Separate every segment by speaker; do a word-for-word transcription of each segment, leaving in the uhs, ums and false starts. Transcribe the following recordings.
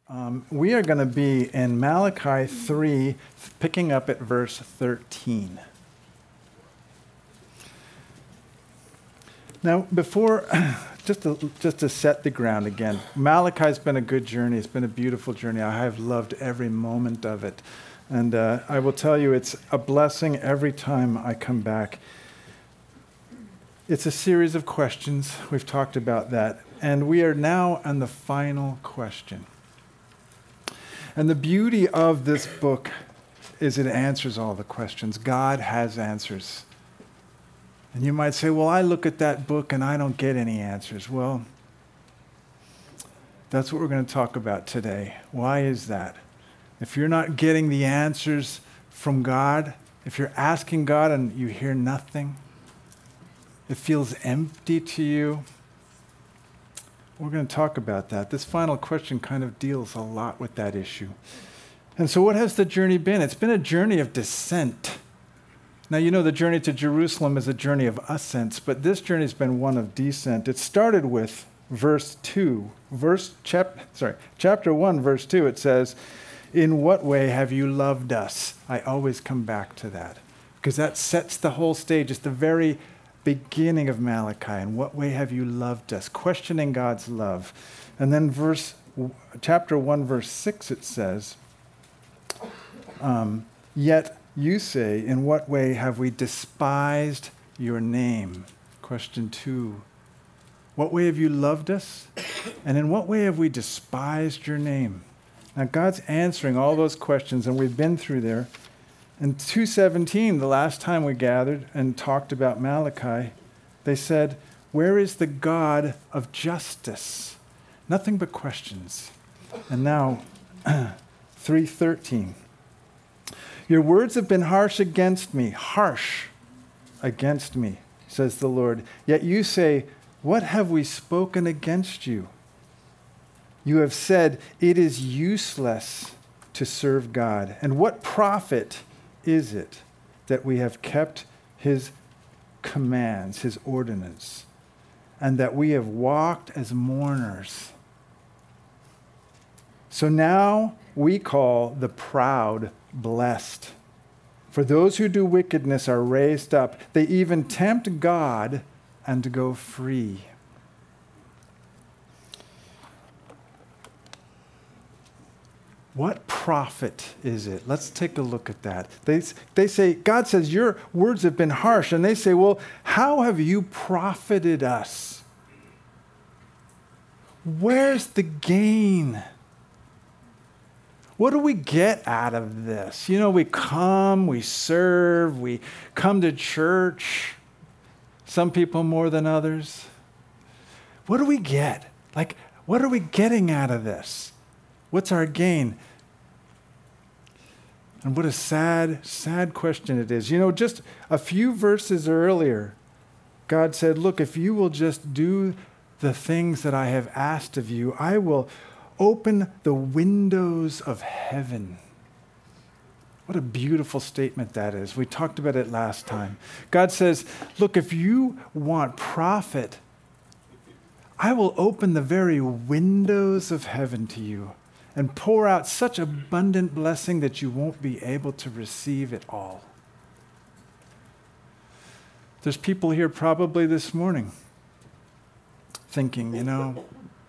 Speaker 1: Um, we are going to be in Malachi three, picking up at verse thirteen. Now, before, just to, just to set the ground again, Malachi's been a good journey. It's been a beautiful journey. I have loved every moment of it. And uh, I will tell you, it's a blessing every time I come back. It's a series of questions. We've talked about that. And we are now on the final question. And the beauty of this book is it answers all the questions. God has answers. And you might say, well, I look at that book and I don't get any answers. Well, that's what we're going to talk about today. Why is that? If you're not getting the answers from God, if you're asking God and you hear nothing, it feels empty to you, we're going to talk about that. This final question kind of deals a lot with that issue. And so what has the journey been? It's been a journey of descent. Now, you know the journey to Jerusalem is a journey of ascent, but this journey has been one of descent. It started with verse two. Verse chap sorry, chapter one, verse two, it says, "In what way have you loved us?" I always come back to that because that sets the whole stage. It's the very beginning of Malachi. In what way have you loved us? Questioning God's love. And then verse chapter one, verse six, it says, um, "Yet you say, in what way have we despised your name?" Question two. What way have you loved us? And in what way have we despised your name? Now, God's answering all those questions, and we've been through there. In two seventeen, the last time we gathered and talked about Malachi, they said, "Where is the God of justice?" Nothing but questions. And now, three thirteen. "Your words have been harsh against me, harsh against me, says the Lord. Yet you say, what have we spoken against you? You have said, it is useless to serve God. And what profit is it that we have kept his commands, his ordinance, and that we have walked as mourners? So now we call the proud blessed. For those who do wickedness are raised up. They even tempt God and go free." What profit is it? Let's take a look at that. They, they say, God says, your words have been harsh. And they say, well, how have you profited us? Where's the gain? What do we get out of this? You know, we come, we serve, we come to church. Some people more than others. What do we get? Like, what are we getting out of this? What's our gain? And what a sad, sad question it is. You know, just a few verses earlier, God said, look, if you will just do the things that I have asked of you, I will open the windows of heaven. What a beautiful statement that is. We talked about it last time. God says, look, if you want profit, I will open the very windows of heaven to you and pour out such abundant blessing that you won't be able to receive it all. There's people here probably this morning thinking, you know,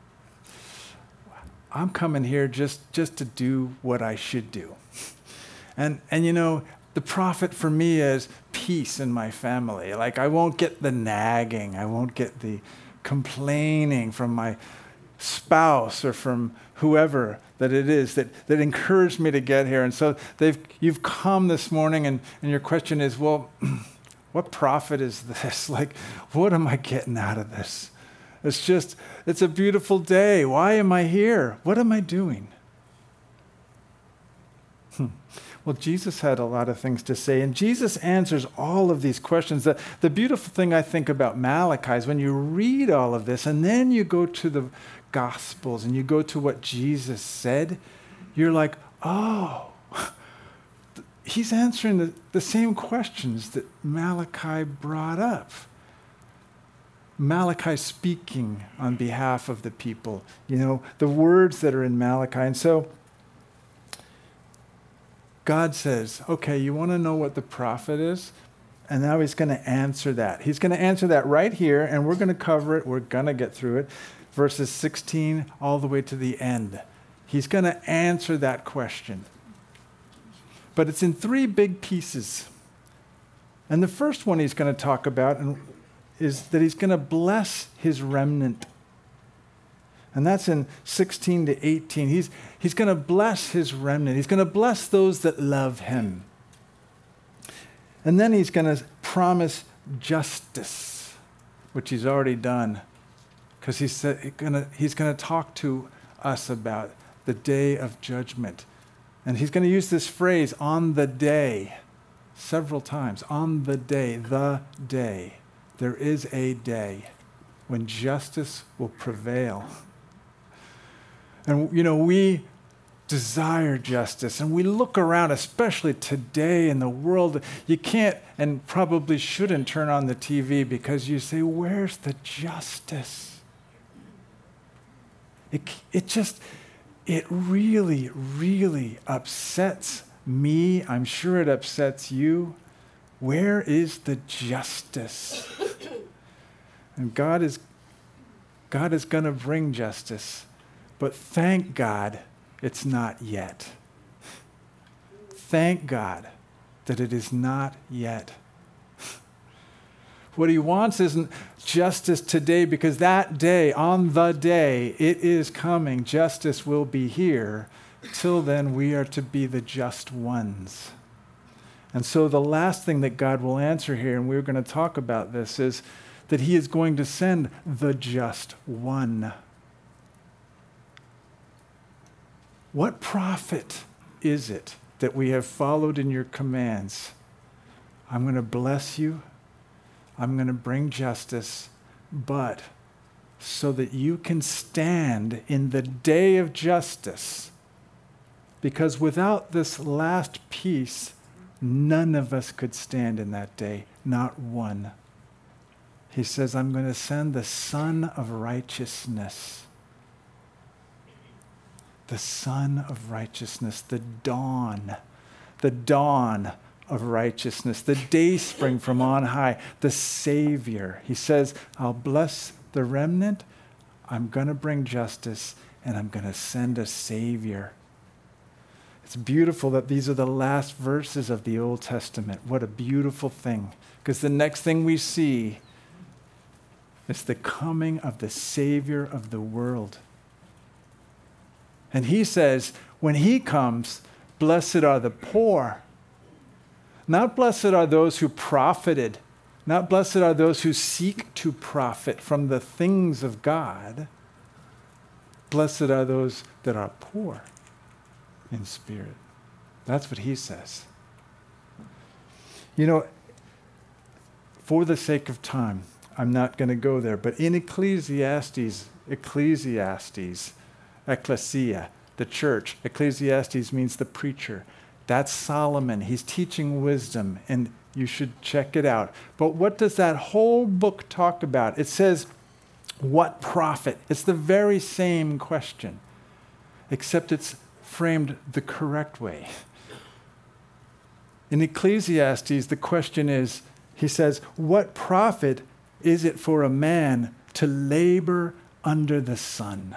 Speaker 1: I'm coming here just, just to do what I should do. And, and you know, the profit for me is peace in my family. Like, I won't get the nagging. I won't get the complaining from my spouse or from whoever that it is that, that encouraged me to get here. And so they've you've come this morning, and, and your question is, well, what profit is this? Like, what am I getting out of this? It's just, it's a beautiful day. Why am I here? What am I doing? Hmm. Well, Jesus had a lot of things to say, and Jesus answers all of these questions. The, the beautiful thing I think about Malachi is when you read all of this, and then you go to the Gospels, and you go to what Jesus said, you're like, oh, he's answering the, the same questions that Malachi brought up. Malachi speaking on behalf of the people, you know, the words that are in Malachi. And so God says, okay, you want to know what the prophet is? And now he's going to answer that. He's going to answer that right here, and we're going to cover it. We're going to get through it. Verses sixteen all the way to the end. He's going to answer that question. But it's in three big pieces. And the first one he's going to talk about is that he's going to bless his remnant. And that's in sixteen to eighteen. He's, he's going to bless his remnant. He's going to bless those that love him. And then he's going to promise justice, which he's already done, because he's going he's going to talk to us about the day of judgment. And he's going to use this phrase, on the day, several times. On the day, the day. There is a day when justice will prevail. And, you know, we desire justice, and we look around, especially today in the world. You can't and probably shouldn't turn on the T V because you say, where's the justice? It, it just, it really, really upsets me. I'm sure it upsets you. Where is the justice? And God is, God is going to bring justice, but thank God it's not yet. Thank God that it is not yet. What he wants isn't justice today, because that day, on the day, it is coming. Justice will be here. Till then, we are to be the just ones. And so the last thing that God will answer here, and we're going to talk about this, is that he is going to send the just one. What profit is it that we have followed in your commands? I'm going to bless you. I'm going to bring justice, but so that you can stand in the day of justice. Because without this last piece, none of us could stand in that day, not one. He says, I'm going to send the Son of Righteousness. The Son of Righteousness, the dawn, the dawn of righteousness, the dayspring from on high, the Savior. He says, I'll bless the remnant, I'm going to bring justice, and I'm going to send a Savior. It's beautiful that these are the last verses of the Old Testament. What a beautiful thing. Because the next thing we see is the coming of the Savior of the world. And he says, when he comes, blessed are the poor. Not blessed are those who profited. Not blessed are those who seek to profit from the things of God. Blessed are those that are poor in spirit. That's what he says. You know, for the sake of time, I'm not going to go there, but in Ecclesiastes, Ecclesiastes, Ecclesia, the church. Ecclesiastes means the preacher. That's Solomon. He's teaching wisdom, and you should check it out. But what does that whole book talk about? It says, what profit? It's the very same question, except it's framed the correct way. In Ecclesiastes, the question is, he says, what profit is it for a man to labor under the sun?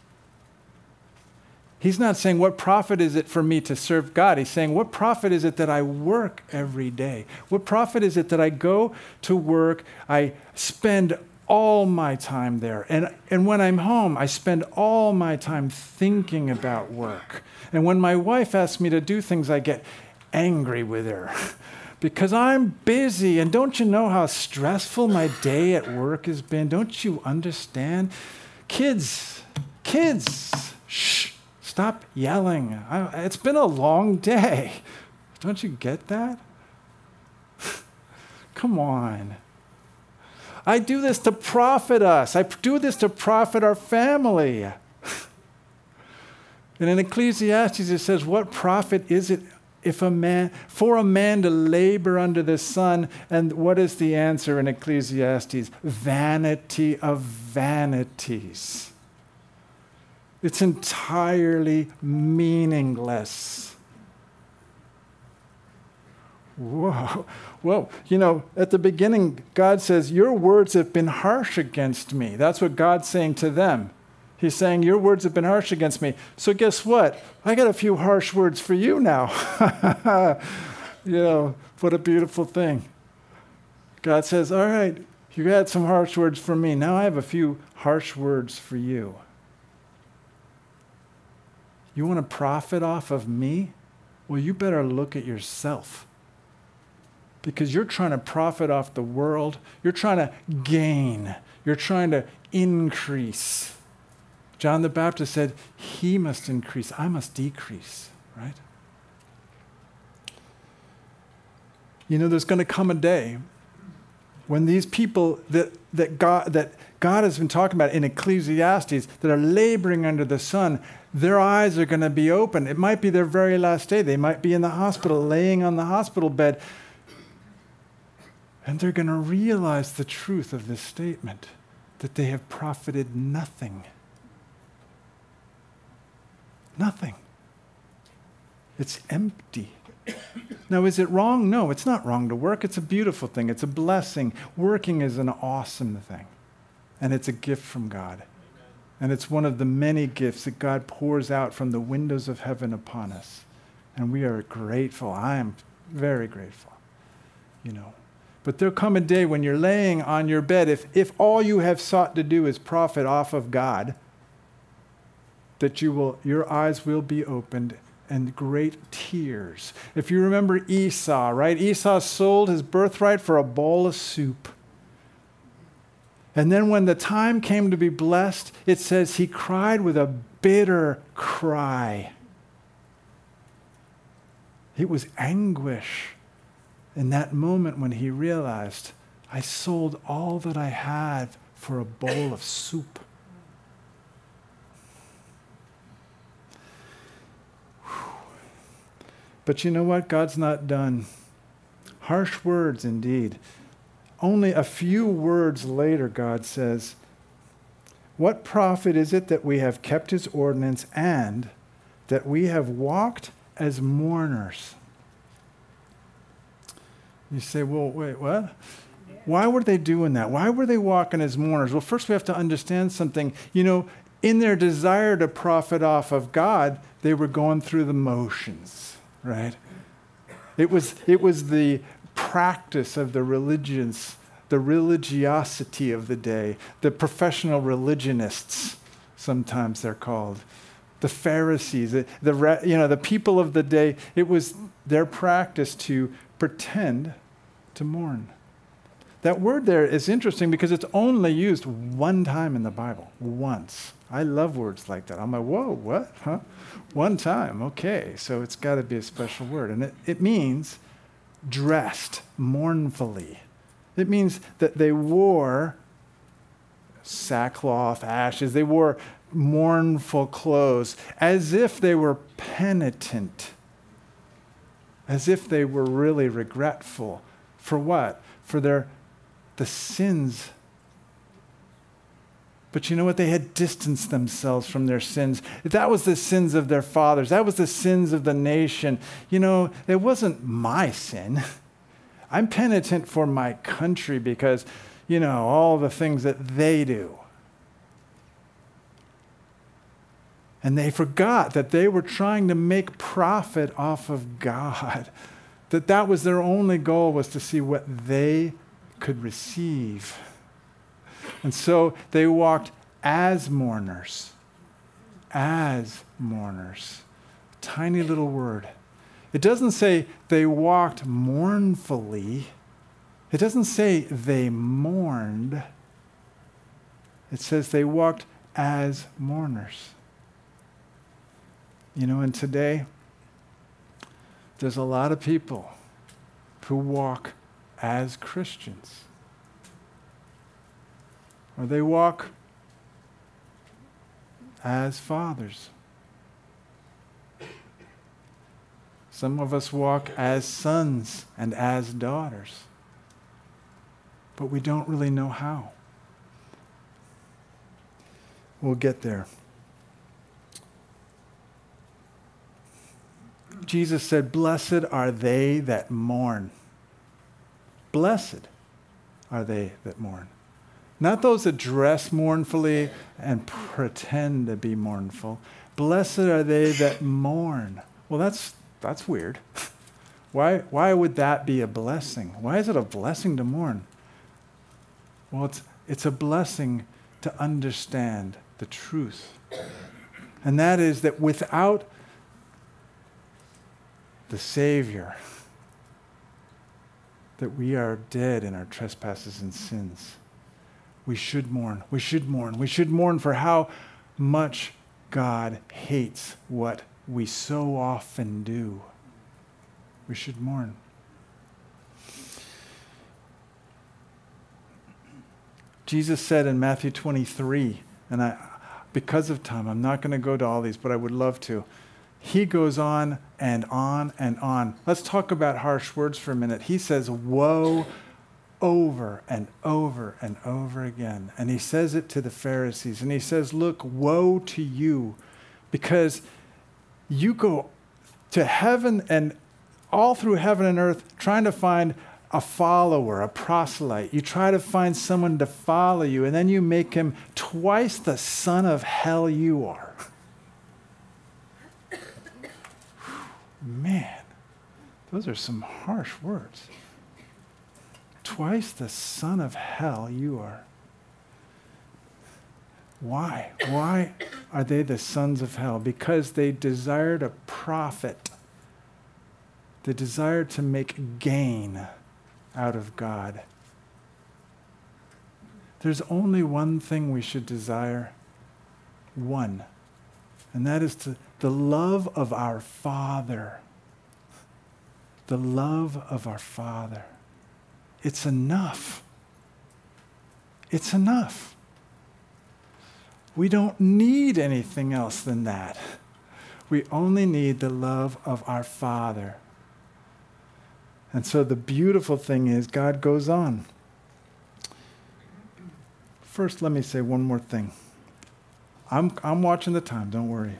Speaker 1: He's not saying, what profit is it for me to serve God? He's saying, what profit is it that I work every day? What profit is it that I go to work, I spend all my time there, and, and when I'm home, I spend all my time thinking about work. And when my wife asks me to do things, I get angry with her because I'm busy. And don't you know how stressful my day at work has been? Don't you understand? Kids, kids, shh. Stop yelling. I, it's been a long day. Don't you get that? Come on. I do this to profit us. I do this to profit our family. And in Ecclesiastes it says, what profit is it If a man, for a man to labor under the sun, and what is the answer in Ecclesiastes? Vanity of vanities. It's entirely meaningless. Whoa, whoa. You know, at the beginning, God says, your words have been harsh against me. That's what God's saying to them. He's saying, your words have been harsh against me. So guess what? I got a few harsh words for you now. You know, what a beautiful thing. God says, all right, you had some harsh words for me. Now I have a few harsh words for you. You want to profit off of me? Well, you better look at yourself. Because you're trying to profit off the world. You're trying to gain. You're trying to increase. John the Baptist said, he must increase, I must decrease, right? You know, there's going to come a day when these people that, that, God, that God has been talking about in Ecclesiastes that are laboring under the sun, their eyes are going to be open. It might be their very last day. They might be in the hospital, laying on the hospital bed. And they're going to realize the truth of this statement, that they have profited nothing. Nothing. It's empty. Now, is it wrong? No, it's not wrong to work. It's a beautiful thing. It's a blessing. Working is an awesome thing. And it's a gift from God. And it's one of the many gifts that God pours out from the windows of heaven upon us. And we are grateful. I am very grateful, you know. But there'll come a day when you're laying on your bed, if, if all you have sought to do is profit off of God, that you will, your eyes will be opened and great tears. If you remember Esau, right? Esau sold his birthright for a bowl of soup. And then when the time came to be blessed, it says he cried with a bitter cry. It was anguish in that moment when he realized, I sold all that I had for a bowl of soup. But you know what? God's not done. Harsh words indeed. Only a few words later, God says, what profit is it that we have kept his ordinance and that we have walked as mourners? You say, well, wait, what? Why were they doing that? Why were they walking as mourners? Well, first we have to understand something. You know, in their desire to profit off of God, they were going through the motions. Right? It was, it was the practice of the religions, the religiosity of the day, the professional religionists, sometimes they're called, the Pharisees, the, the, you know, the people of the day. It was their practice to pretend to mourn. That word there is interesting because it's only used one time in the Bible, once. I love words like that. I'm like, whoa, what? Huh? One time, okay. So it's got to be a special word. And it, it means dressed mournfully. It means that they wore sackcloth, ashes. They wore mournful clothes as if they were penitent, as if they were really regretful. For what? For their the sins. But you know what? They had distanced themselves from their sins. That was the sins of their fathers. That was the sins of the nation. You know, it wasn't my sin. I'm penitent for my country because, you know, all the things that they do. And they forgot that they were trying to make profit off of God. That that was their only goal, was to see what they could receive. And so they walked as mourners. As mourners. Tiny little word. It doesn't say they walked mournfully. It doesn't say they mourned. It says they walked as mourners. You know, and today, there's a lot of people who walk as Christians. Or they walk as fathers. Some of us walk as sons and as daughters, but we don't really know how. We'll get there. Jesus said, "Blessed are they that mourn." Blessed are they that mourn. Not those that dress mournfully and pretend to be mournful. Blessed are they that mourn. Well, that's that's weird. Why, why would that be a blessing? Why is it a blessing to mourn? Well, it's, it's a blessing to understand the truth. And that is that without the Savior, that we are dead in our trespasses and sins. We should mourn. We should mourn. We should mourn for how much God hates what we so often do. We should mourn. Jesus said in Matthew twenty-three, and I, because of time, I'm not going to go to all these, but I would love to. He goes on and on and on. Let's talk about harsh words for a minute. He says, woe, over and over and over again. And he says it to the Pharisees. And he says, look, woe to you, because you go to heaven and all through heaven and earth trying to find a follower, a proselyte. You try to find someone to follow you, and then you make him twice the son of hell you are. Man, those are some harsh words. Twice the son of hell you are. Why? Why are they the sons of hell? Because they desired a profit. They desired to make gain out of God. There's only one thing we should desire. One. And that is to the love of our Father. The love of our Father. It's enough. It's enough. We don't need anything else than that. We only need the love of our Father. And so the beautiful thing is, God goes on. First, let me say one more thing. I'm, I'm watching the time, don't worry.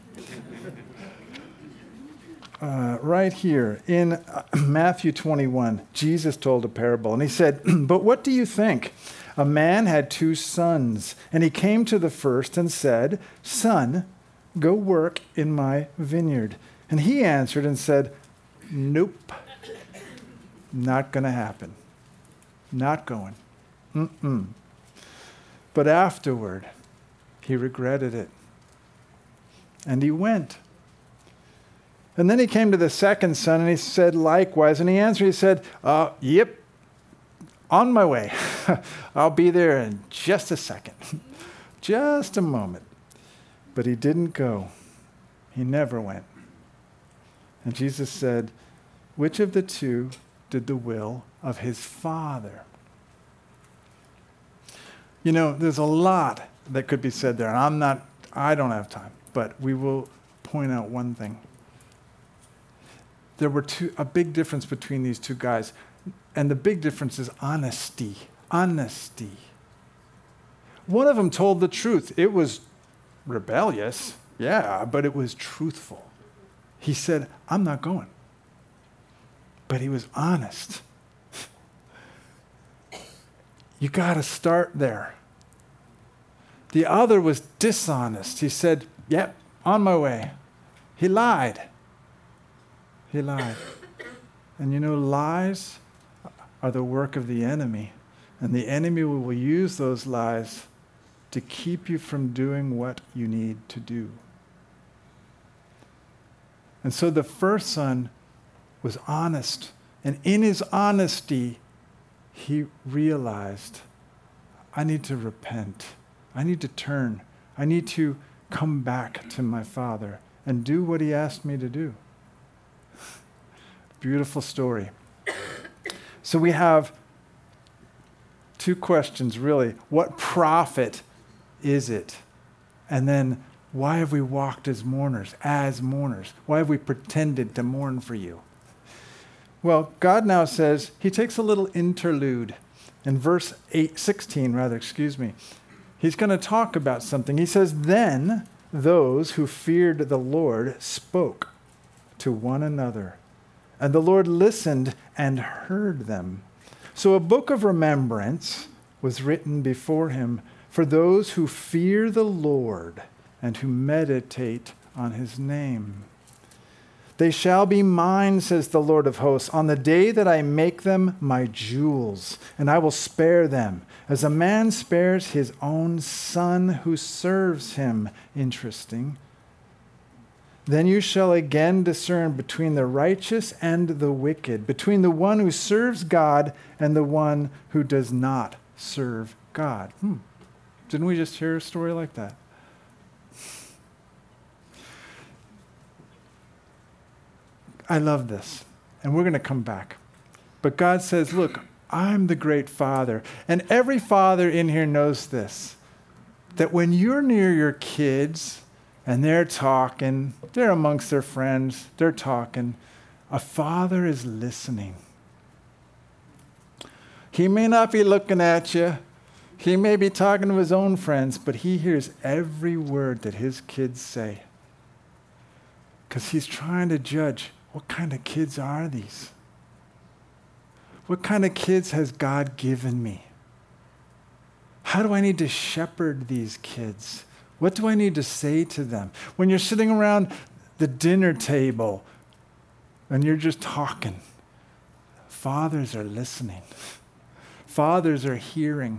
Speaker 1: Uh, right here in uh, Matthew twenty-one, Jesus told a parable, and he said, but what do you think? A man had two sons, and he came to the first and said, son, go work in my vineyard. And he answered and said, nope, not going to happen. Not going. Mm-mm. But afterward, he regretted it. And he went. And then he came to the second son, and he said likewise. And he answered, he said, uh, yep, on my way. I'll be there in just a second. Just a moment. But he didn't go. He never went. And Jesus said, which of the two did the will of his Father? You know, there's a lot that could be said there. And I'm not, I don't have time, but we will point out one thing. There were two, a big difference between these two guys. And the big difference is honesty. Honesty. One of them told the truth. It was rebellious, yeah, but it was truthful. He said, I'm not going. But he was honest. You got to start there. The other was dishonest. He said, yep, on my way. He lied. He lied. And you know, lies are the work of the enemy. And the enemy will use those lies to keep you from doing what you need to do. And so the first son was honest. And in his honesty, he realized, I need to repent. I need to turn. I need to come back to my Father and do what he asked me to do. Beautiful story. So we have two questions, really. What profit is it? And then Why have we walked as mourners, as mourners? Why have we pretended to mourn for you? Well, God now says, he takes a little interlude. In verse eight, sixteen, rather, excuse me, he's going to talk about something. He says, then those who feared the Lord spoke to one another, and the Lord listened and heard them. So a book of remembrance was written before him for those who fear the Lord and who meditate on his name. They shall be mine, says the Lord of hosts, on the day that I make them my jewels, and I will spare them, as a man spares his own son who serves him. Interesting. Then you shall again discern between the righteous and the wicked, between the one who serves God and the one who does not serve God. Hmm. Didn't we just hear a story like that? I love this, and we're going to come back. But God says, look, I'm the great Father. And every father in here knows this, that when you're near your kids and they're talking, they're amongst their friends, they're talking, a father is listening. He may not be looking at you. He may be talking to his own friends, but he hears every word that his kids say. Because he's trying to judge, what kind of kids are these? What kind of kids has God given me? How do I need to shepherd these kids? What do I need to say to them? When you're sitting around the dinner table and you're just talking, fathers are listening. Fathers are hearing.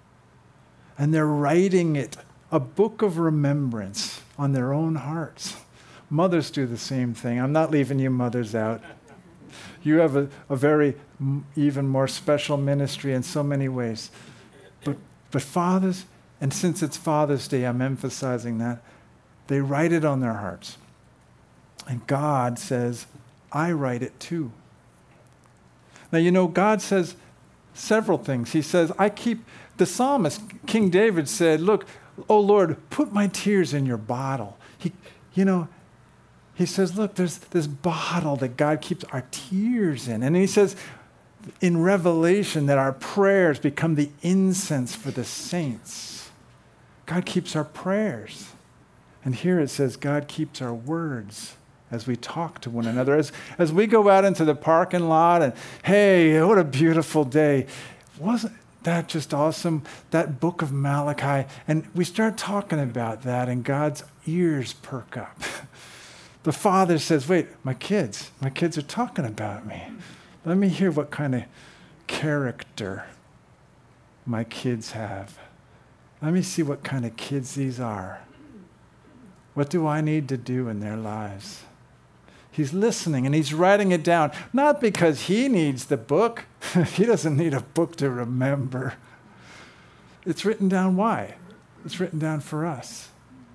Speaker 1: And they're writing it, a book of remembrance on their own hearts. Mothers do the same thing. I'm not leaving you mothers out. You have a, a very m- even more special ministry in so many ways. But, but fathers, and since it's Father's Day, I'm emphasizing that, they write it on their hearts. And God says, I write it too. Now, you know, God says several things. He says, I keep, the psalmist, King David said, look, oh Lord, put my tears in your bottle. He, you know, He says, look, there's this bottle that God keeps our tears in. And he says in Revelation that our prayers become the incense for the saints. God keeps our prayers. And here it says God keeps our words as we talk to one another. As, as we go out into the parking lot and, hey, what a beautiful day. Wasn't that just awesome? That book of Malachi. And we start talking about that and God's ears perk up. The father says, wait, my kids, my kids are talking about me. Let me hear what kind of character my kids have. Let me see what kind of kids these are. What do I need to do in their lives? He's listening and he's writing it down, not because he needs the book. He doesn't need a book to remember. It's written down why? It's written down for us.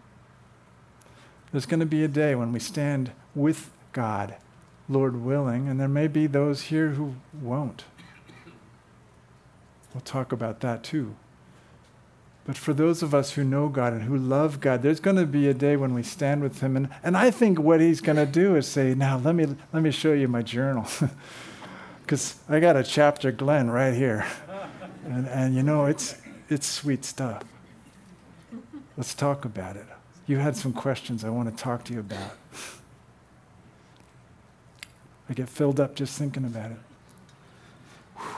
Speaker 1: There's going to be a day when we stand with God, Lord willing, and there may be those here who won't. We'll talk about that too. But for those of us who know God and who love God, there's going to be a day when we stand with him. And, and I think what he's going to do is say, now let me, let me show you my journal. Because I got a chapter Glenn right here. And, and you know, it's, it's sweet stuff. Let's talk about it. You had some questions I want to talk to you about. I get filled up just thinking about it. Whew.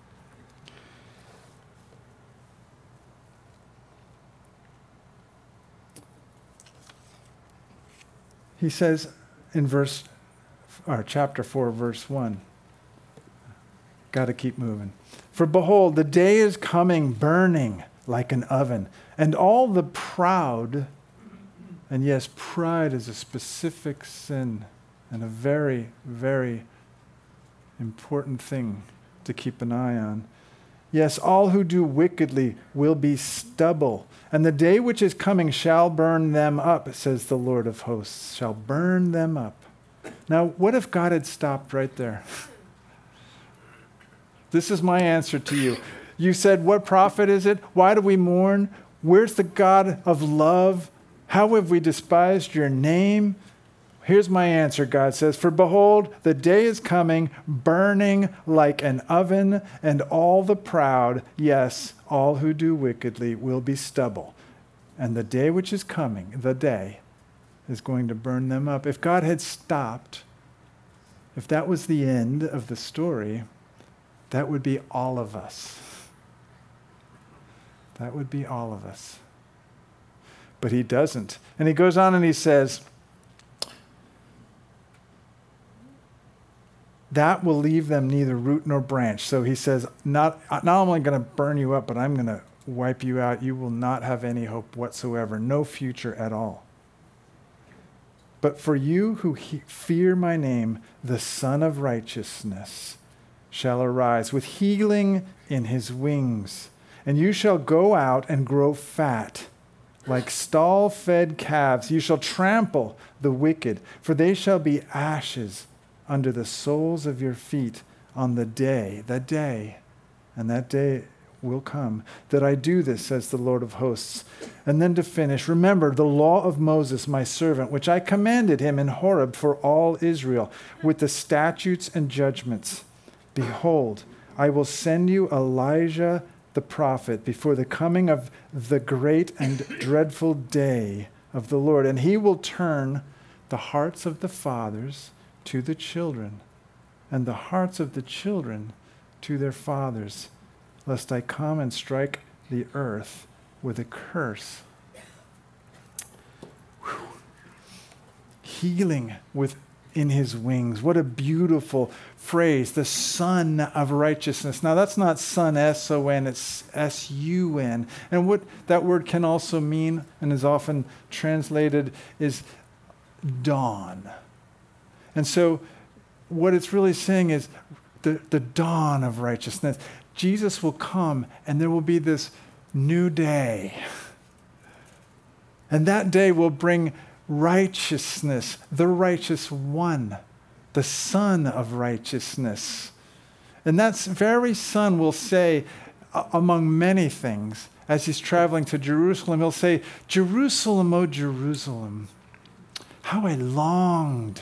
Speaker 1: He says in verse, or chapter four, verse one, got to keep moving. For behold, the day is coming burning like an oven, and all the proud. And yes, pride is a specific sin and a very, very important thing to keep an eye on. Yes, all who do wickedly will be stubble, and the day which is coming shall burn them up, says the Lord of hosts, shall burn them up. Now, what if God had stopped right there? This is my answer to you. You said, what profit is it? Why do we mourn? Where's the God of love? How have we despised your name? Here's my answer, God says, for behold, the day is coming, burning like an oven, and all the proud, yes, all who do wickedly, will be stubble. And the day which is coming, the day, is going to burn them up. If God had stopped, if that was the end of the story, that would be all of us. That would be all of us. But he doesn't. And he goes on and he says, that will leave them neither root nor branch. So he says, not, not only going to burn you up, but I'm going to wipe you out. You will not have any hope whatsoever, no future at all. But for you who he- fear my name, the Son of Righteousness shall arise with healing in his wings. And you shall go out and grow fat like stall-fed calves. You shall trample the wicked, for they shall be ashes under the soles of your feet on the day, the day, and that day will come, that I do this, says the Lord of hosts. And then to finish, remember the law of Moses, my servant, which I commanded him in Horeb for all Israel, with the statutes and judgments. Behold, I will send you Elijah the prophet before the coming of the great and dreadful day of the Lord, and he will turn the hearts of the fathers to the children, and the hearts of the children to their fathers, lest I come and strike the earth with a curse. Whew. Healing within his wings. What a beautiful phrase. The Son of Righteousness. Now that's not son, S O N, it's S U N. And what that word can also mean, and is often translated, is dawn. And so what it's really saying is the, the dawn of righteousness. Jesus will come and there will be this new day. And that day will bring righteousness, the righteous one, the Son of Righteousness. And that very Son will say, uh, among many things, as he's traveling to Jerusalem, he'll say, Jerusalem, O Jerusalem, how I longed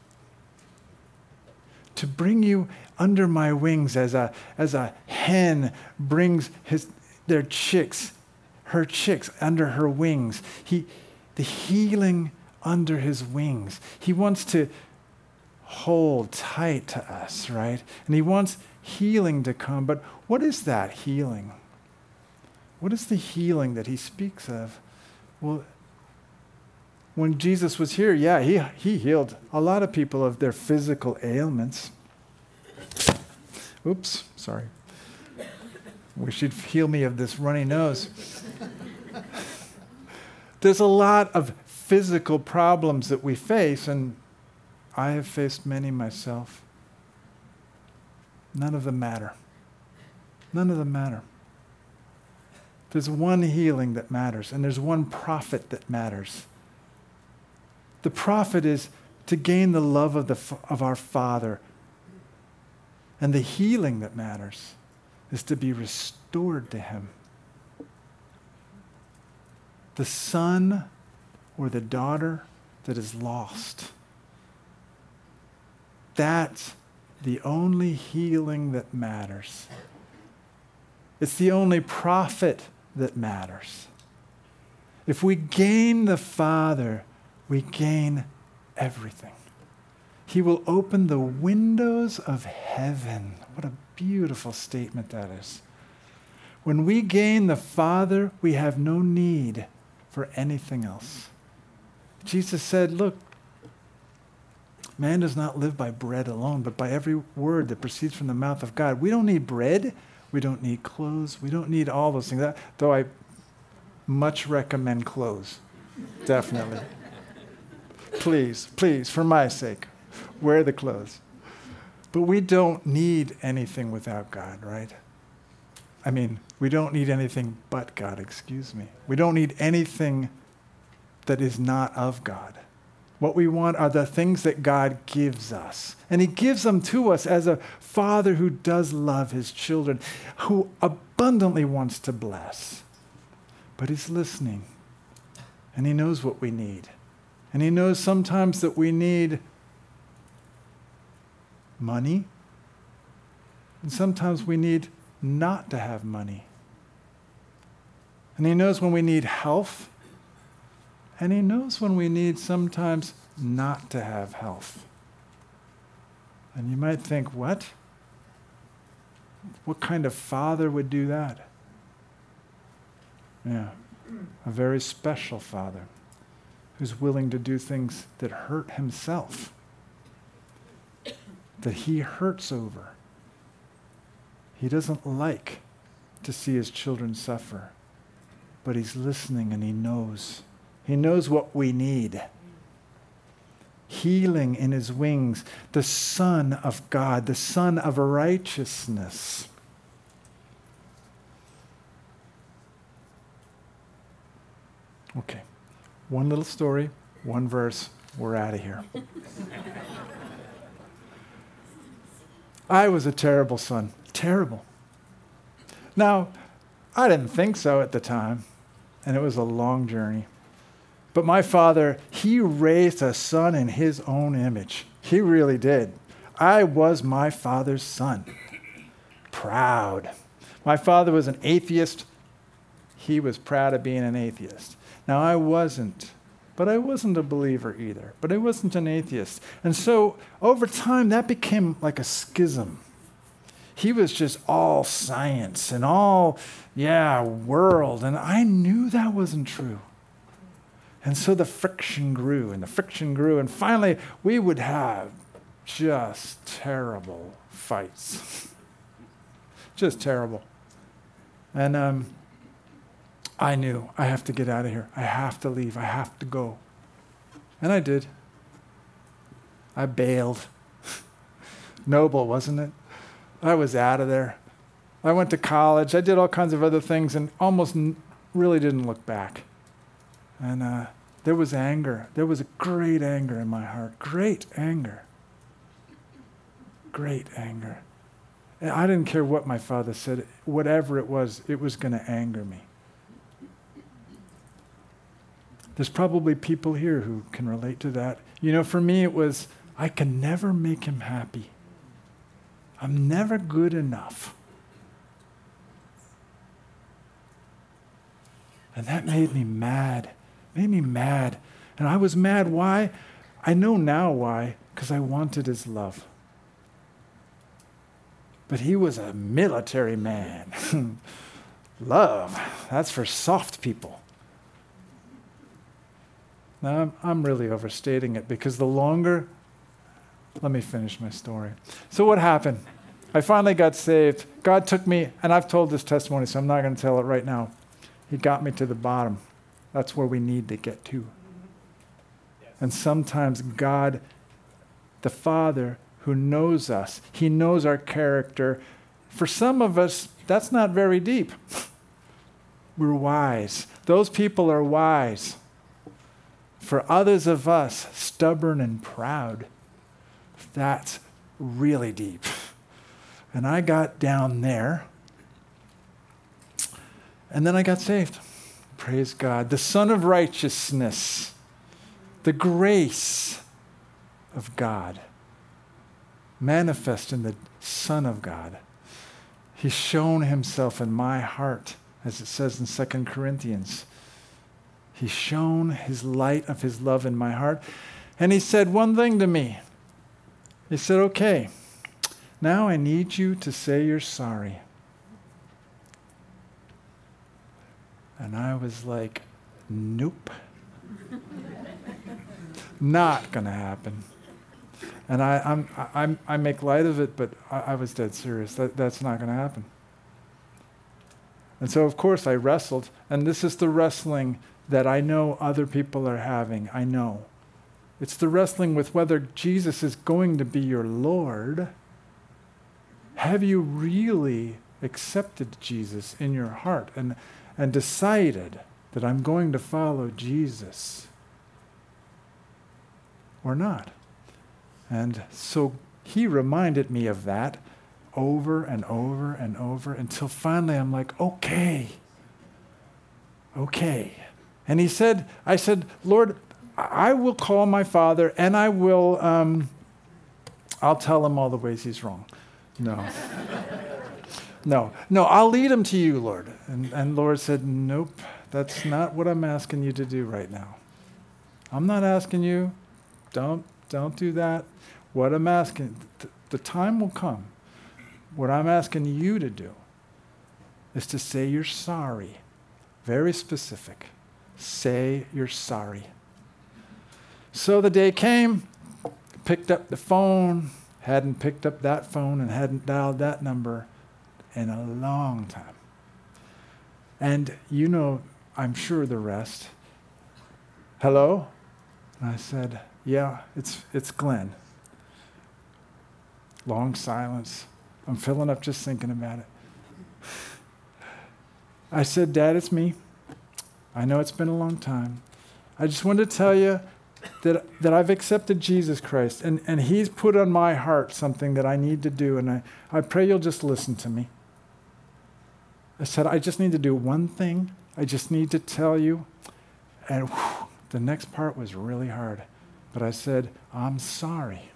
Speaker 1: to bring you under my wings as a as a hen brings his their chicks, her chicks under her wings. He the healing under his wings. He wants to hold tight to us, right? And he wants healing to come. But what is that healing? What is the healing that he speaks of? Well, when Jesus was here, yeah, he, he healed a lot of people of their physical ailments. Oops, sorry. Wish you'd heal me of this runny nose. There's a lot of physical problems that we face, and I have faced many myself. None of them matter. None of them matter. There's one healing that matters, and there's one prophet that matters. The prophet is to gain the love of, the, of our Father. And the healing that matters is to be restored to him. The son or the daughter that is lost. That's the only healing that matters. It's the only prophet that matters. If we gain the Father, we gain everything. He will open the windows of heaven. What a beautiful statement that is. When we gain the Father, we have no need for anything else. Jesus said, look, man does not live by bread alone, but by every word that proceeds from the mouth of God. We don't need bread. We don't need clothes. We don't need all those things. That, though I much recommend clothes. Definitely. Please, please, for my sake, wear the clothes. But we don't need anything without God, right? I mean, we don't need anything but God, excuse me. We don't need anything that is not of God. What we want are the things that God gives us. And he gives them to us as a father who does love his children, who abundantly wants to bless. But he's listening. And he knows what we need. And he knows sometimes that we need money. And sometimes we need not to have money. And he knows when we need health. And he knows when we need sometimes not to have health. And you might think, what? What kind of father would do that? Yeah, a very special father who's willing to do things that hurt himself, that he hurts over. He doesn't like to see his children suffer, but he's listening and he knows. He knows what we need. Healing in his wings, the Son of God, the Son of righteousness. Okay, one little story, one verse, we're out of here. I was a terrible son, terrible. Now, I didn't think so at the time, and it was a long journey. But my father, he raised a son in his own image. He really did. I was my father's son. Proud. My father was an atheist. He was proud of being an atheist. Now, I wasn't, but I wasn't a believer either. But I wasn't an atheist. And so, over time, that became like a schism. He was just all science and all, yeah, world. And I knew that wasn't true. And so the friction grew and the friction grew. And finally, we would have just terrible fights. Just terrible. And um, I knew I have to get out of here. I have to leave. I have to go. And I did. I bailed. Noble, wasn't it? I was out of there. I went to college. I did all kinds of other things and almost n- really didn't look back. And uh, there was anger. There was a great anger in my heart. Great anger. Great anger. And I didn't care what my father said. Whatever it was, it was going to anger me. There's probably people here who can relate to that. You know, for me it was, I can never make him happy. I'm never good enough. And that made me mad. Made me mad. And I was mad. Why? I know now why. Because I wanted his love. But he was a military man. Love, that's for soft people. Now, I'm, I'm really overstating it because the longer, let me finish my story. So what happened? I finally got saved. God took me, and I've told this testimony, so I'm not going to tell it right now. He got me to the bottom. That's where we need to get to. Yes. And sometimes God, the Father who knows us, he knows our character. For some of us, that's not very deep. We're wise. Those people are wise. For others of us, stubborn and proud, that's really deep. And I got down there, and then I got saved. Praise God. The Son of Righteousness, the grace of God, manifest in the Son of God. He's shown himself in my heart, as it says in Second Corinthians. He's shown his light of his love in my heart. And he said one thing to me. He said, okay, now I need you to say you're sorry. And I was like, nope. Not going to happen. And I, I'm, I'm, I make light of it, but I, I was dead serious. That, that's not going to happen. And so, of course, I wrestled. And this is the wrestling that I know other people are having. I know. It's the wrestling with whether Jesus is going to be your Lord. Have you really accepted Jesus in your heart and, and decided that I'm going to follow Jesus or not? And so he reminded me of that over and over and over until finally I'm like, okay, okay. And he said, I said, Lord, I will call my father and I will, um, I'll tell him all the ways he's wrong. No. no, no, I'll lead him to you, Lord. And, and Lord said, nope, that's not what I'm asking you to do right now. I'm not asking you, don't, don't do that. What I'm asking, th- the time will come. What I'm asking you to do is to say you're sorry. Very specific. Say you're sorry. So the day came, picked up the phone, hadn't picked up that phone and hadn't dialed that number in a long time. And you know, I'm sure the rest. Hello? And I said, yeah, it's it's Glenn. Long silence. I'm filling up just thinking about it. I said, Dad, it's me. I know it's been a long time. I just wanted to tell you that that I've accepted Jesus Christ, and, and he's put on my heart something that I need to do, and I, I pray you'll just listen to me. I said, I just need to do one thing. I just need to tell you. And whew, the next part was really hard. But I said, I'm sorry.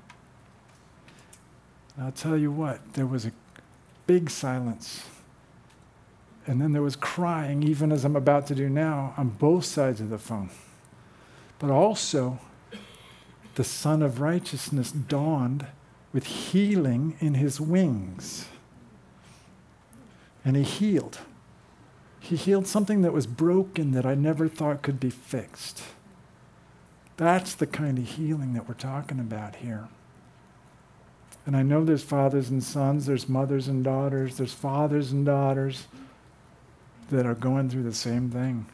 Speaker 1: And I'll tell you what, there was a big silence. And then there was crying, even as I'm about to do now, on both sides of the phone. But also, the Son of Righteousness dawned with healing in his wings. And he healed. He healed something that was broken that I never thought could be fixed. That's the kind of healing that we're talking about here. And I know there's fathers and sons, there's mothers and daughters, there's fathers and daughters that are going through the same thing.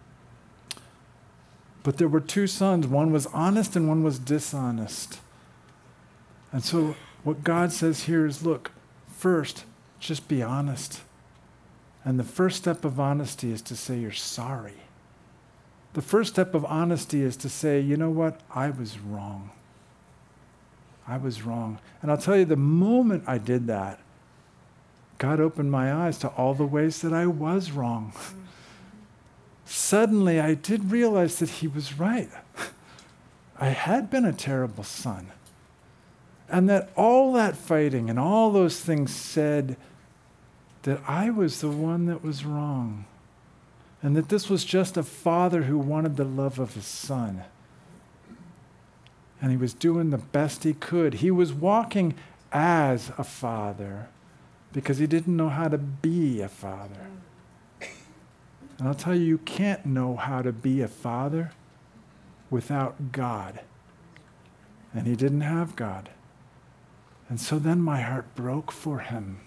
Speaker 1: But there were two sons. One was honest and one was dishonest. And so what God says here is, look, first, just be honest. And the first step of honesty is to say you're sorry. The first step of honesty is to say, you know what? I was wrong. I was wrong. And I'll tell you, the moment I did that, God opened my eyes to all the ways that I was wrong. Suddenly, I did realize that he was right. I had been a terrible son. And that all that fighting and all those things said that I was the one that was wrong. And that this was just a father who wanted the love of his son. And he was doing the best he could. He was walking as a father because he didn't know how to be a father. And I'll tell you, you can't know how to be a father without God. And he didn't have God. And so then my heart broke for him.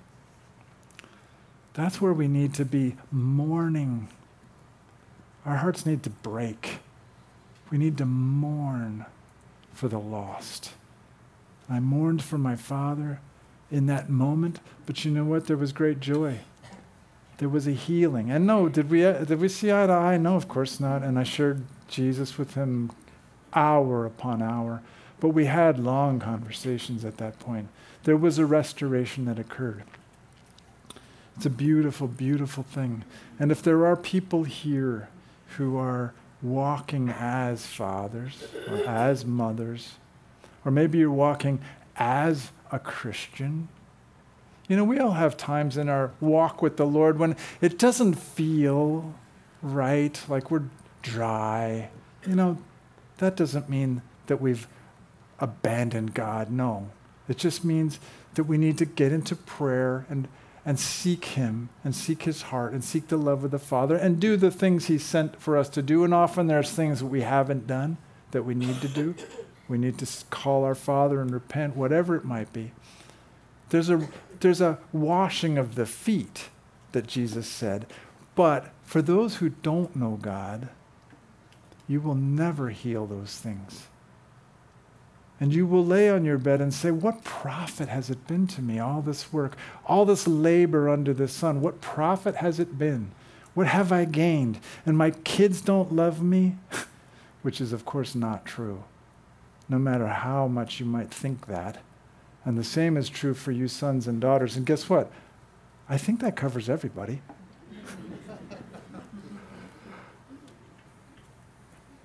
Speaker 1: That's where we need to be mourning. Our hearts need to break. We need to mourn for the lost. I mourned for my father in that moment, but you know what? There was great joy. There was a healing. And no, did we uh, did we see eye to eye? No, of course not. And I shared Jesus with him hour upon hour. But we had long conversations at that point. There was a restoration that occurred. It's a beautiful, beautiful thing. And if there are people here who are walking as fathers or as mothers, or maybe you're walking as a Christian, you know, we all have times in our walk with the Lord when it doesn't feel right, like we're dry. You know, that doesn't mean that we've abandoned God. No. It just means that we need to get into prayer and, and seek him and seek his heart and seek the love of the Father and do the things he sent for us to do. And often there's things that we haven't done that we need to do. We need to call our Father and repent, whatever it might be. There's a there's a washing of the feet that Jesus said. But for those who don't know God, you will never heal those things. And you will lay on your bed and say, what profit has it been to me, all this work, all this labor under the sun? What profit has it been? What have I gained? And my kids don't love me? Which is, of course, not true, no matter how much you might think that. And the same is true for you sons and daughters. And guess what? I think that covers everybody.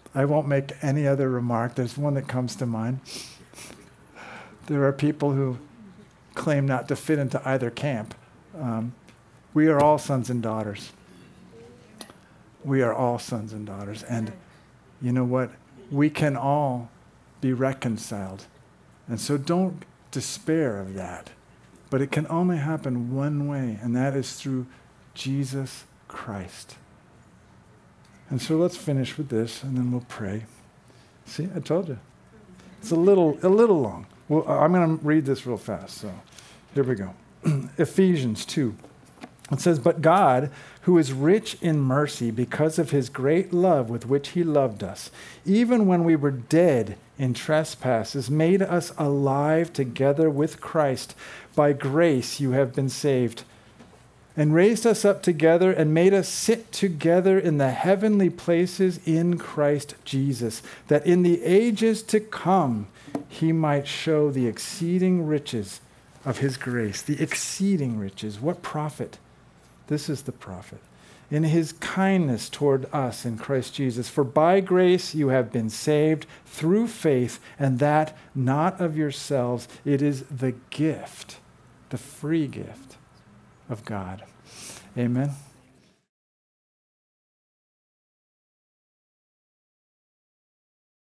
Speaker 1: I won't make any other remark. There's one that comes to mind. There are people who claim not to fit into either camp. Um, we are all sons and daughters. We are all sons and daughters. And you know what? We can all be reconciled. And so don't despair of that. But it can only happen one way, and that is through Jesus Christ. And so let's finish with this, and then we'll pray. See, I told you. It's a little, a little long. Well, I'm going to read this real fast. So here we go. Ephesians two. It says, "But God, who is rich in mercy because of his great love with which he loved us, even when we were dead in trespasses, made us alive together with Christ. By grace you have been saved, and raised us up together and made us sit together in the heavenly places in Christ Jesus, that in the ages to come he might show the exceeding riches of his grace." The exceeding riches. What profit? This is the profit. "In his kindness toward us in Christ Jesus. For by grace you have been saved through faith, and that not of yourselves. It is the gift, the free gift of God." Amen.